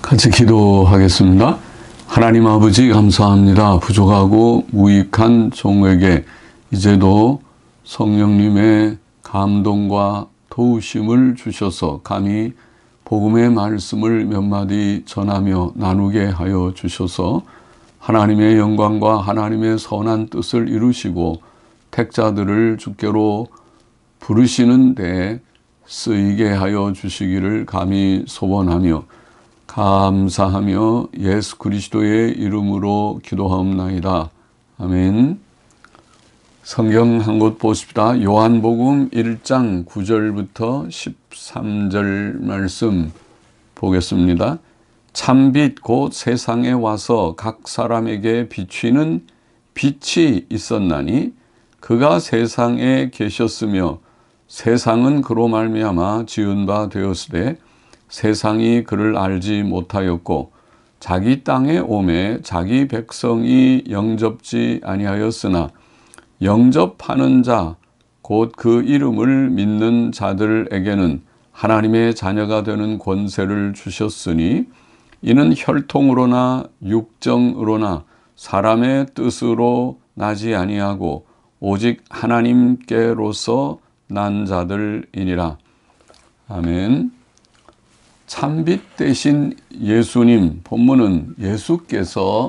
같이 기도하겠습니다. 하나님 아버지 감사합니다. 부족하고 무익한 종에게 이제도 성령님의 감동과 도우심을 주셔서 감히 복음의 말씀을 몇 마디 전하며 나누게 하여 주셔서 하나님의 영광과 하나님의 선한 뜻을 이루시고 택자들을 주께로 부르시는 데 쓰이게 하여 주시기를 감히 소원하며 감사하며 예수 그리스도의 이름으로 기도하옵나이다. 아멘. 성경 한 곳 보십시다. 요한복음 1장 9절부터 13절 말씀 보겠습니다. 참빛 곧 세상에 와서 각 사람에게 비추는 빛이 있었나니 그가 세상에 계셨으며 세상은 그로 말미암아 지은 바 되었으되 세상이 그를 알지 못하였고 자기 땅에 오매 자기 백성이 영접지 아니하였으나 영접하는 자 곧 그 이름을 믿는 자들에게는 하나님의 자녀가 되는 권세를 주셨으니 이는 혈통으로나 육정으로나 사람의 뜻으로 나지 아니하고 오직 하나님께로서 난 자들이니라. 아멘. 참빛 대신 예수님, 본문은 예수께서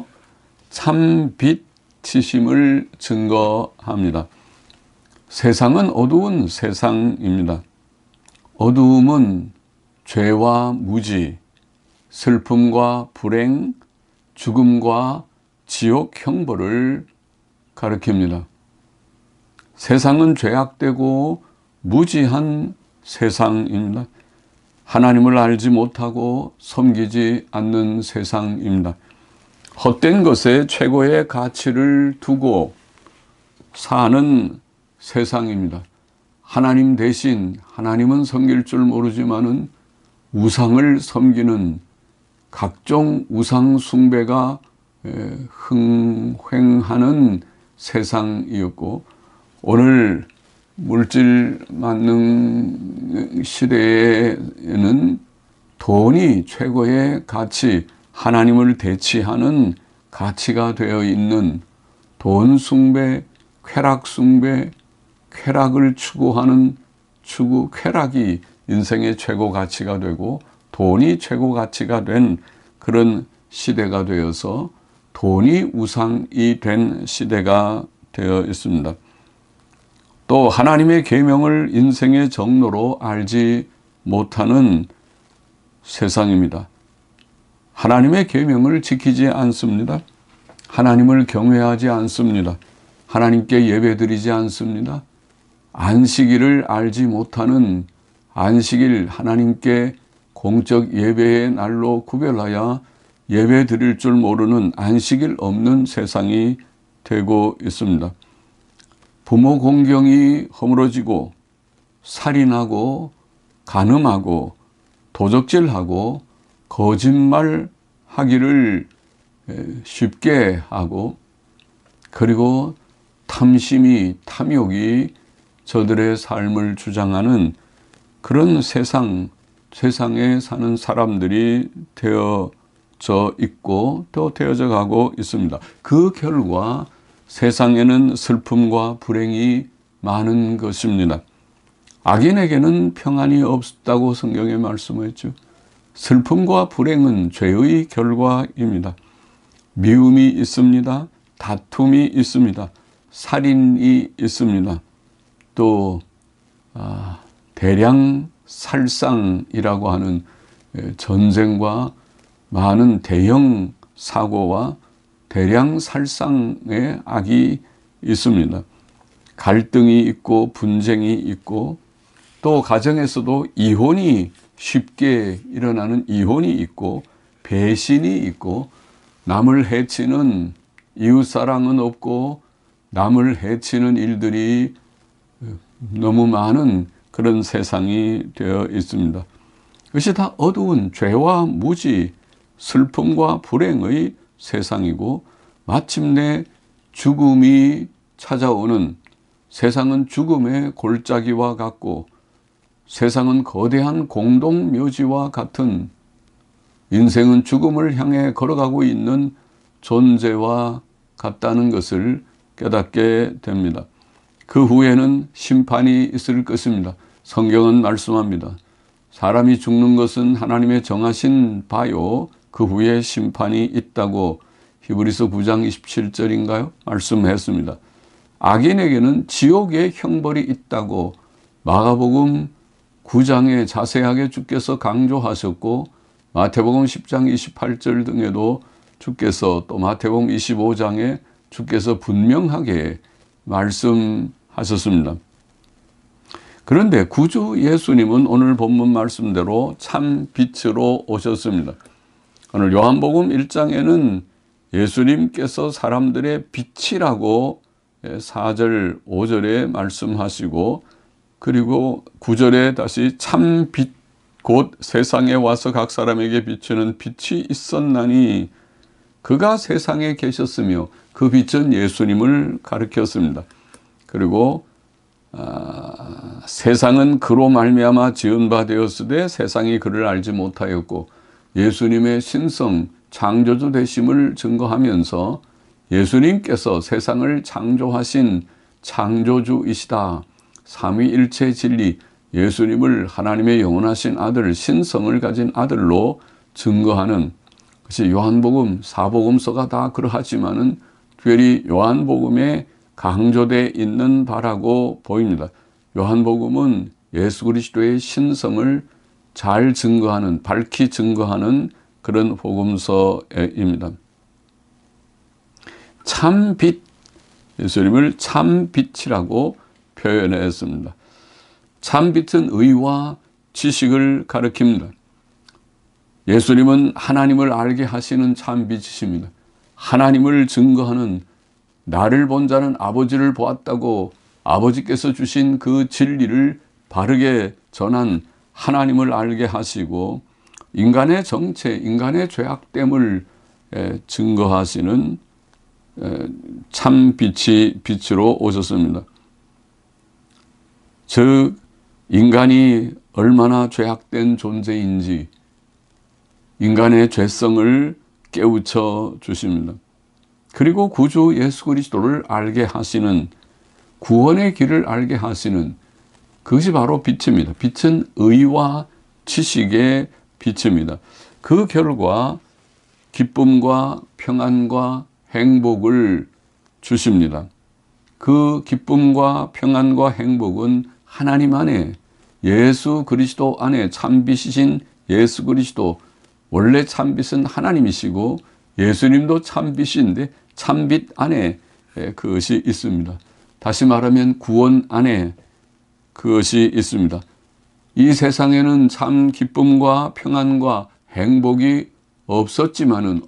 참빛이심을 증거합니다. 세상은 어두운 세상입니다. 어두움은 죄와 무지, 슬픔과 불행, 죽음과 지옥 형벌을 가리킵니다. 세상은 죄악되고 무지한 세상입니다. 하나님을 알지 못하고 섬기지 않는 세상입니다. 헛된 것에 최고의 가치를 두고 사는 세상입니다. 하나님 대신 하나님은 섬길 줄 모르지만은 우상을 섬기는 각종 우상 숭배가 흥행하는 세상이었고 오늘 물질 만능 시대에는 돈이 최고의 가치, 하나님을 대치하는 가치가 되어 있는 돈 숭배, 쾌락 숭배, 쾌락을 추구하는 쾌락이 인생의 최고 가치가 되고 돈이 최고 가치가 된 그런 시대가 되어서 돈이 우상이 된 시대가 되어 있습니다. 또 하나님의 계명을 인생의 정로로 알지 못하는 세상입니다. 하나님의 계명을 지키지 않습니다. 하나님을 경외하지 않습니다. 하나님께 예배드리지 않습니다. 안식일을 알지 못하는 안식일 하나님께 공적 예배의 날로 구별하여 예배드릴 줄 모르는 안식일 없는 세상이 되고 있습니다. 부모 공경이 허물어지고 살인하고 간음하고 도적질하고 거짓말하기를 쉽게 하고 그리고 탐욕이 저들의 삶을 주장하는 그런 세상에 사는 사람들이 되어져 있고 또 되어져 가고 있습니다. 그 결과 세상에는 슬픔과 불행이 많은 것입니다. 악인에게는 평안이 없다고 성경에 말씀했죠. 슬픔과 불행은 죄의 결과입니다. 미움이 있습니다. 다툼이 있습니다. 살인이 있습니다. 또 대량 살상이라고 하는 전쟁과 많은 대형 사고와 대량 살상의 악이 있습니다. 갈등이 있고 분쟁이 있고 또 가정에서도 이혼이 쉽게 일어나는 이혼이 있고 배신이 있고 남을 해치는 이웃사랑은 없고 남을 해치는 일들이 너무 많은 그런 세상이 되어 있습니다. 그것이 다 어두운 죄와 무지, 슬픔과 불행의 세상이고 마침내 죽음이 찾아오는 세상은 죽음의 골짜기와 같고 세상은 거대한 공동묘지와 같은 인생은 죽음을 향해 걸어가고 있는 존재와 같다는 것을 깨닫게 됩니다. 그 후에는 심판이 있을 것입니다. 성경은 말씀합니다. 사람이 죽는 것은 하나님의 정하신 바요, 그 후에 심판이 있다고 히브리서 9장 27절인가요? 말씀했습니다. 악인에게는 지옥의 형벌이 있다고 마가복음 9장에 자세하게 주께서 강조하셨고, 마태복음 10장 28절 등에도 주께서, 또 마태복음 25장에 주께서 분명하게 말씀하셨습니다. 그런데 구주 예수님은 오늘 본문 말씀대로 참 빛으로 오셨습니다. 오늘 요한복음 1장에는 예수님께서 사람들의 빛이라고 4절 5절에 말씀하시고, 그리고 9절에 다시 참 빛 곧 세상에 와서 각 사람에게 비추는 빛이 있었나니 그가 세상에 계셨으며 그 빛은 예수님을 가리켰습니다. 그리고 세상은 그로 말미암아 지은 바 되었으되 세상이 그를 알지 못하였고, 예수님의 신성 창조주 되심을 증거하면서 예수님께서 세상을 창조하신 창조주이시다, 삼위일체 진리, 예수님을 하나님의 영원하신 아들, 신성을 가진 아들로 증거하는 것이 요한복음, 사복음서가 다 그러하지만은 특별히 요한복음에 강조되어 있는 바라고 보입니다. 요한복음은 예수 그리스도의 신성을 잘 증거하는, 밝히 증거하는 그런 복음서입니다. 참빛, 예수님을 참빛이라고 표현했습니다. 참빛은 의와 지식을 가리킵니다. 예수님은 하나님을 알게 하시는 참빛이십니다. 하나님을 증거하는, 나를 본 자는 아버지를 보았다고 아버지께서 주신 그 진리를 바르게 전한 하나님을 알게 하시고, 인간의 정체, 인간의 죄악됨을 증거하시는 참빛이 빛으로 오셨습니다. 즉 인간이 얼마나 죄악된 존재인지 인간의 죄성을 깨우쳐 주십니다. 그리고 구주 예수 그리스도를 알게 하시는, 구원의 길을 알게 하시는, 그것이 바로 빛입니다. 빛은 의와 지식의 빛입니다. 그 결과 기쁨과 평안과 행복을 주십니다. 그 기쁨과 평안과 행복은 하나님 안에, 예수 그리스도 안에, 참빛이신 예수 그리스도, 원래 참빛은 하나님이시고 예수님도 참빛인데 참빛 안에 그것이 있습니다. 다시 말하면 구원 안에 그것이 있습니다. 이 세상에는 참 기쁨과 평안과 행복이 없지만은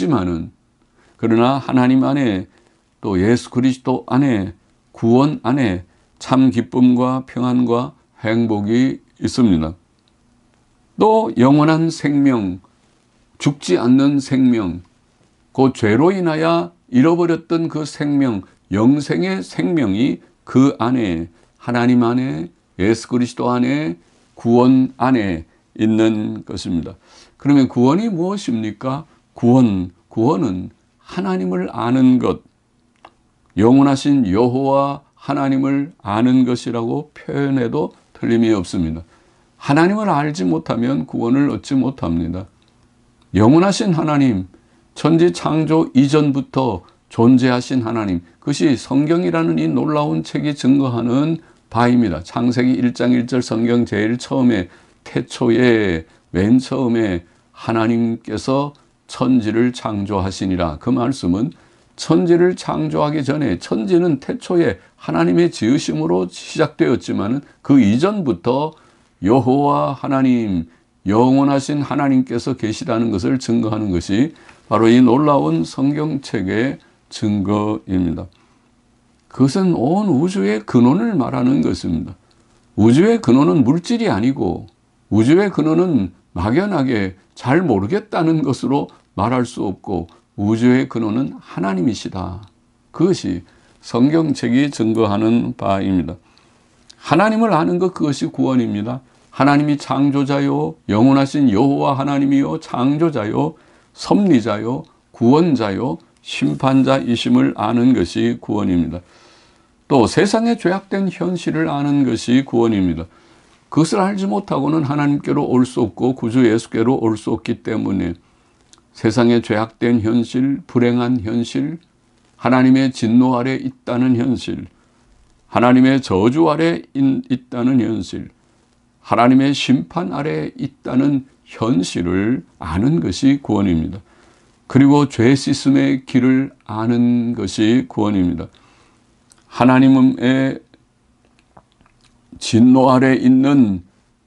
그러나 하나님 안에, 또 예수 그리스도 안에, 구원 안에 참 기쁨과 평안과 행복이 있습니다. 또 영원한 생명, 죽지 않는 생명, 그 죄로 인하여 잃어버렸던 그 생명, 영생의 생명이 그 안에, 하나님 안에, 예수 그리스도 안에, 구원 안에 있는 것입니다. 그러면 구원이 무엇입니까? 구원은 하나님을 아는 것, 영원하신 여호와 하나님을 아는 것이라고 표현해도 틀림이 없습니다. 하나님을 알지 못하면 구원을 얻지 못합니다. 영원하신 하나님, 천지 창조 이전부터 존재하신 하나님, 그것이 성경이라는 이 놀라운 책이 증거하는 바입니다. 창세기 1장 1절 성경 제일 처음에, 태초에, 맨 처음에 하나님께서 천지를 창조하시니라. 그 말씀은 천지를 창조하기 전에, 천지는 태초에 하나님의 지으심으로 시작되었지만 그 이전부터 여호와 하나님, 영원하신 하나님께서 계시다는 것을 증거하는 것이 바로 이 놀라운 성경책의 증거입니다. 그것은 온 우주의 근원을 말하는 것입니다. 우주의 근원은 물질이 아니고, 우주의 근원은 막연하게 잘 모르겠다는 것으로 말할 수 없고, 우주의 근원은 하나님이시다. 그것이 성경책이 증거하는 바입니다. 하나님을 아는 것, 그것이 구원입니다. 하나님이 창조자요 영원하신 여호와 하나님이요 창조자요 섭리자요 구원자요 심판자이심을 아는 것이 구원입니다. 또 세상의 죄악된 현실을 아는 것이 구원입니다. 그것을 알지 못하고는 하나님께로 올 수 없고 구주 예수께로 올 수 없기 때문에 세상의 죄악된 현실, 불행한 현실, 하나님의 진노 아래 있다는 현실, 하나님의 저주 아래 있다는 현실, 하나님의 심판 아래 있다는 현실을 아는 것이 구원입니다. 그리고 죄 씻음의 길을 아는 것이 구원입니다. 하나님의 진노 아래 있는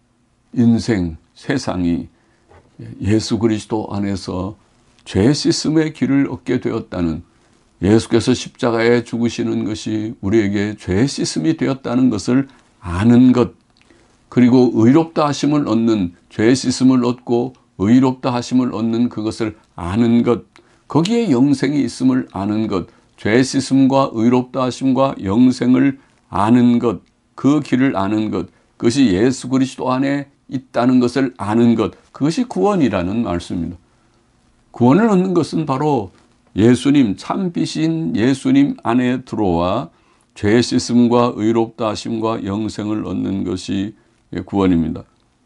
인생, 세상이 예수 그리스도 안에서 죄 씻음의 길을 얻게 되었다는, 예수께서 십자가에 죽으시는 것이 우리에게 죄 씻음이 되었다는 것을 아는 것, 그리고 의롭다 하심을 얻는, 죄 씻음을 얻고 의롭다 하심을 얻는 그것을 아는 것, 거기에 영생이 있음을 아는 것, 죄 씻음과 의롭다 하심과 영생을 아는 것, 그 길을 아는 것, 그것이 예수 그리스도 안에 있다는 것을 아는 것, 그것이 구원이라는 말씀입니다. 구원을 얻는 것은 바로 예수님, 참빛인 예수님 안에 들어와 죄 씻음과 의롭다 하심과 영생을 얻는 것이 구원입니다.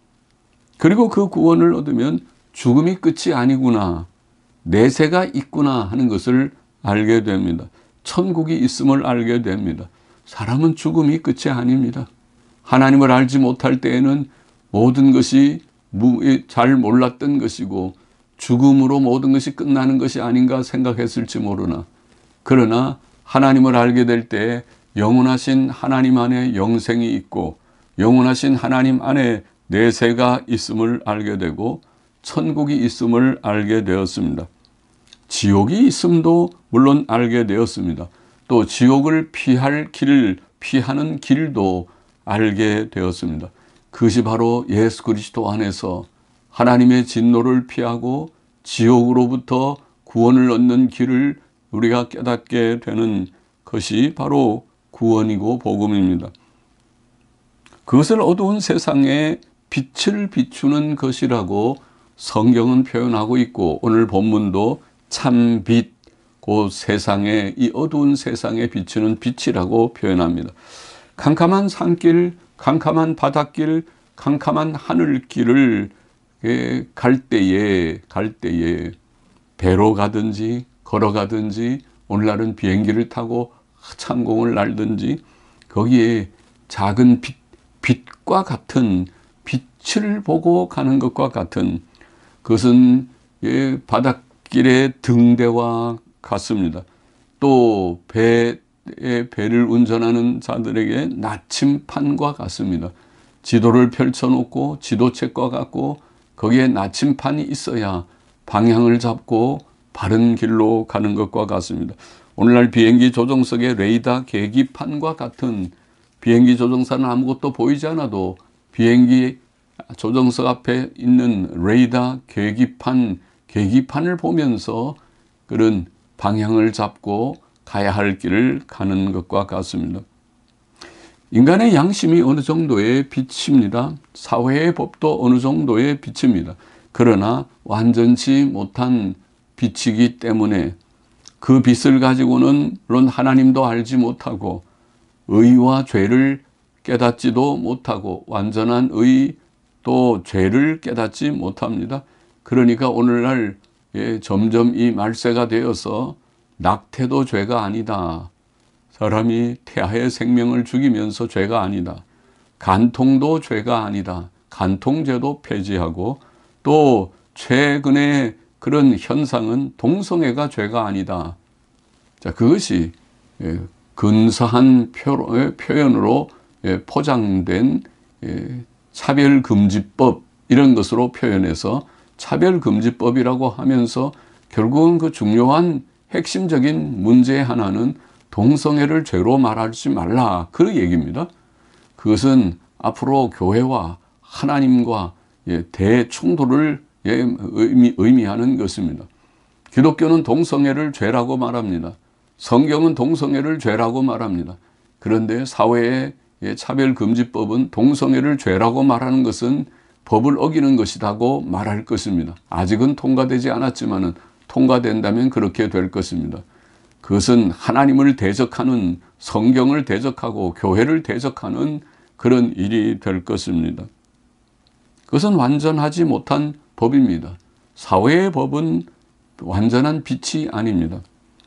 그리고 그 구원을 얻으면 죽음이 끝이 아니구나, 내세가 있구나 하는 것을 알게 됩니다. 천국이 있음을 알게 됩니다. 사람은 죽음이 끝이 아닙니다. 하나님을 알지 못할 때에는 모든 것이 잘 몰랐던 것이고 죽음으로 모든 것이 끝나는 것이 아닌가 생각했을지 모르나, 그러나 하나님을 알게 될 때 영원하신 하나님 안에 영생이 있고 영원하신 하나님 안에 내세가 있음을 알게 되고 천국이 있음을 알게 되었습니다. 지옥이 있음도 물론 알게 되었습니다. 또 지옥을 피하는 길도 알게 되었습니다. 그것이 바로 예수 그리스도 안에서 하나님의 진노를 피하고 지옥으로부터 구원을 얻는 길을 우리가 깨닫게 되는 것이 바로 구원이고 복음입니다. 그것을 어두운 세상에 빛을 비추는 것이라고 성경은 표현하고 있고, 오늘 본문도 참빛, 그 세상에, 이 어두운 세상에 비추는 빛이라고 표현합니다. 캄캄한 산길, 캄캄한 바닷길, 캄캄한 하늘길을 갈 때에 배로 가든지 걸어가든지, 오늘날은 비행기를 타고 창공을 날든지, 거기에 작은 빛과 같은, 빛을 보고 가는 것과 같은, 그것은 바닷길의 등대와 같습니다. 또 배를 운전하는 자들에게 나침판과 같습니다. 지도를 펼쳐놓고 지도책과 같고 거기에 나침판이 있어야 방향을 잡고 바른 길로 가는 것과 같습니다. 오늘날 비행기 조종석의 레이더 계기판과 같은, 비행기 조종사는 아무것도 보이지 않아도 비행기 조종석 앞에 있는 레이더 계기판을 보면서 그런 방향을 잡고 가야 할 길을 가는 것과 같습니다. 인간의 양심이 어느 정도의 빛입니다. 사회의 법도 어느 정도의 빛입니다. 그러나 완전치 못한 빛이기 때문에 그 빛을 가지고는 물론 하나님도 알지 못하고 의와 죄를 깨닫지도 못하고 완전한 의 또 죄를 깨닫지 못합니다. 그러니까 오늘날 점점 이 말세가 되어서 낙태도 죄가 아니다, 사람이 태아의 생명을 죽이면서 죄가 아니다, 간통도 죄가 아니다, 간통죄도 폐지하고, 또 최근에 그런 현상은 동성애가 죄가 아니다. 자, 그것이 근사한 표현으로 포장된 차별금지법, 이런 것으로 표현해서 차별금지법이라고 하면서 결국은 그 중요한 핵심적인 문제의 하나는 동성애를 죄로 말하지 말라, 그 얘기입니다. 그것은 앞으로 교회와 하나님과 대충돌을 의미하는 것입니다. 기독교는 동성애를 죄라고 말합니다. 성경은 동성애를 죄라고 말합니다. 그런데 사회에 차별금지법은 동성애를 죄라고 말하는 것은 법을 어기는 것이라고 말할 것입니다. 아직은 통과되지 않았지만 통과된다면 그렇게 될 것입니다. 그것은 하나님을 대적하는, 성경을 대적하고 교회를 대적하는 그런 일이 될 것입니다. 그것은 완전하지 못한 법입니다. 사회의 법은 완전한 빛이 아닙니다.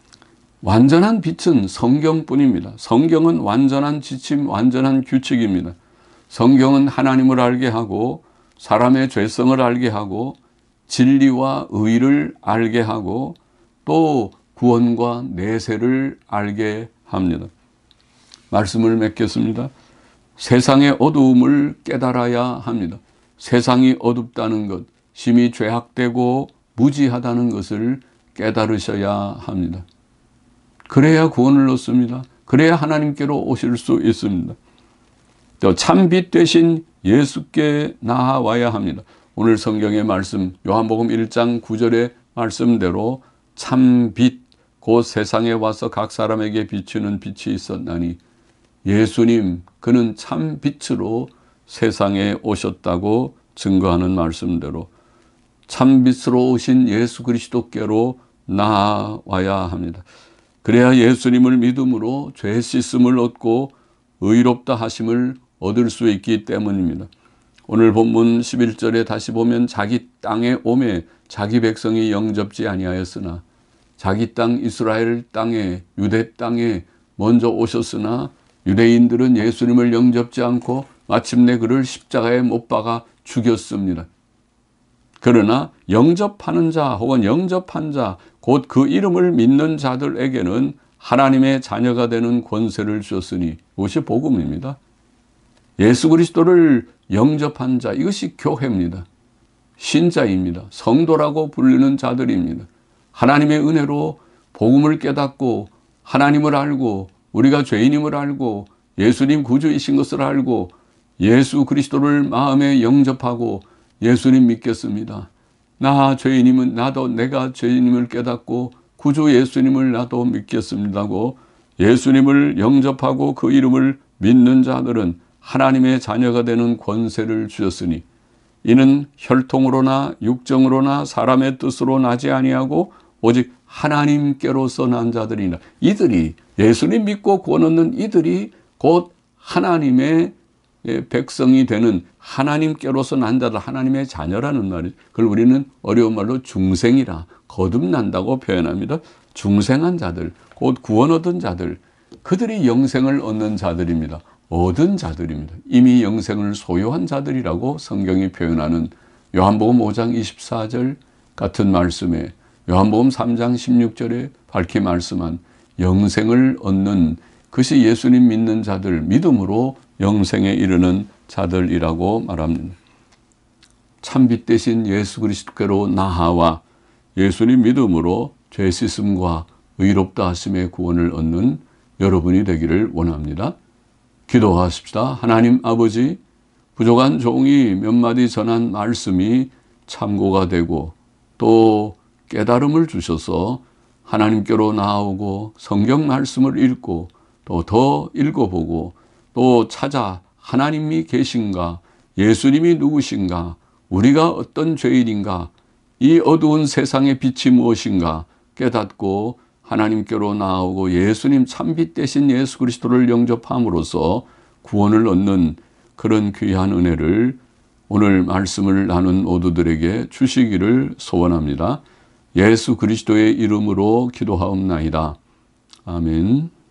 완전한 빛은 성경뿐입니다. 성경은 완전한 지침, 완전한 규칙입니다. 성경은 하나님을 알게 하고 사람의 죄성을 알게 하고 진리와 의를 알게 하고 또 구원과 내세를 알게 합니다. 말씀을 맺겠습니다. 세상의 어두움을 깨달아야 합니다. 세상이 어둡다는 것, 심히 죄악되고 무지하다는 것을 깨달으셔야 합니다. 그래야 구원을 얻습니다. 그래야 하나님께로 오실 수 있습니다. 또 참빛 되신 예수께 나아와야 합니다. 오늘 성경의 말씀 요한복음 1장 9절의 말씀대로 참빛, 곧 세상에 와서 각 사람에게 비추는 빛이 있었나니 예수님, 그는 참빛으로 세상에 오셨다고 증거하는 말씀대로 참빛으로 오신 예수 그리스도께로 나아와야 합니다. 그래야 예수님을 믿음으로 죄 씻음을 얻고 의롭다 하심을 얻을 수 있기 때문입니다. 오늘 본문 11절에 다시 보면 자기 땅에 오매 자기 백성이 영접지 아니하였으나 자기 땅 이스라엘 땅에, 유대 땅에 먼저 오셨으나 유대인들은 예수님을 영접지 않고 마침내 그를 십자가에 못 박아 죽였습니다. 그러나 영접하는 자 혹은 영접한 자, 곧 그 이름을 믿는 자들에게는 하나님의 자녀가 되는 권세를 주셨으니 이것이 복음입니다. 예수 그리스도를 영접한 자, 이것이 교회입니다. 신자입니다. 성도라고 불리는 자들입니다. 하나님의 은혜로 복음을 깨닫고 하나님을 알고 우리가 죄인임을 알고 예수님 구주이신 것을 알고 예수 그리스도를 마음에 영접하고 예수님 믿겠습니다. 나 죄인임은 나도 내가 죄인임을 깨닫고 구주 예수님을 나도 믿겠습니다고 예수님을 영접하고 그 이름을 믿는 자들은 하나님의 자녀가 되는 권세를 주셨으니 이는 혈통으로나 육정으로나 사람의 뜻으로 나지 아니하고 오직 하나님께로서 난 자들이나 이들이 예수님 믿고 구원 얻는 이들이 곧 하나님의 백성이 되는 하나님께로서 난 자들, 하나님의 자녀라는 말이죠. 그걸 우리는 어려운 말로 중생이라 거듭난다고 표현합니다. 중생한 자들, 곧 구원 얻은 자들, 그들이 영생을 얻는 자들입니다. 얻은 자들입니다. 이미 영생을 소유한 자들이라고 성경이 표현하는 요한복음 5장 24절 같은 말씀에 요한복음 3장 16절에 밝히 말씀한 영생을 얻는 그것이 예수님 믿는 자들, 믿음으로 영생에 이르는 자들이라고 말합니다. 참빛 대신 예수 그리스도께로 나아와 예수님 믿음으로 죄 씻음과 의롭다 하심의 구원을 얻는 여러분이 되기를 원합니다. 기도하십시다. 하나님 아버지, 부족한 종이 몇 마디 전한 말씀이 참고가 되고 또 깨달음을 주셔서 하나님께로 나아오고 성경 말씀을 읽고 또 더 읽어보고 또 찾아 하나님이 계신가, 예수님이 누구신가, 우리가 어떤 죄인인가, 이 어두운 세상의 빛이 무엇인가 깨닫고 하나님께로 나아오고 예수님 참빛 대신 예수 그리스도를 영접함으로써 구원을 얻는 그런 귀한 은혜를 오늘 말씀을 나눈 모두들에게 주시기를 소원합니다. 예수 그리스도의 이름으로 기도하옵나이다. 아멘.